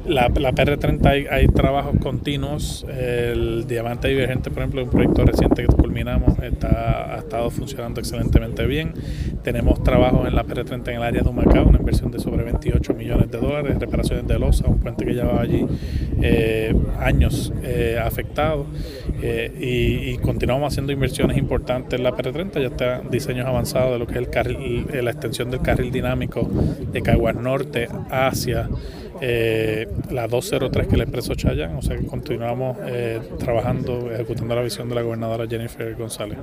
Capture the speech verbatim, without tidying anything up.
La, la P R treinta hay, hay trabajos continuos. El Diamante Divergente, por ejemplo, un proyecto reciente que culminamos, está, ha estado funcionando excelentemente bien. Tenemos trabajos en la P R treinta en el área de Humacao, una inversión de sobre veintiocho millones de dólares, reparaciones de losa, un puente que llevaba allí eh, años eh, afectado. Eh, y, y continuamos haciendo inversiones importantes en la P R treinta. Ya están diseños avanzados de lo que es el carril, la extensión del carril dinámico de Caguas Norte hacia eh, la doscientos tres, que es el Expreso Chayán. O sea que continuamos eh, trabajando, ejecutando la visión de la gobernadora Jennifer González.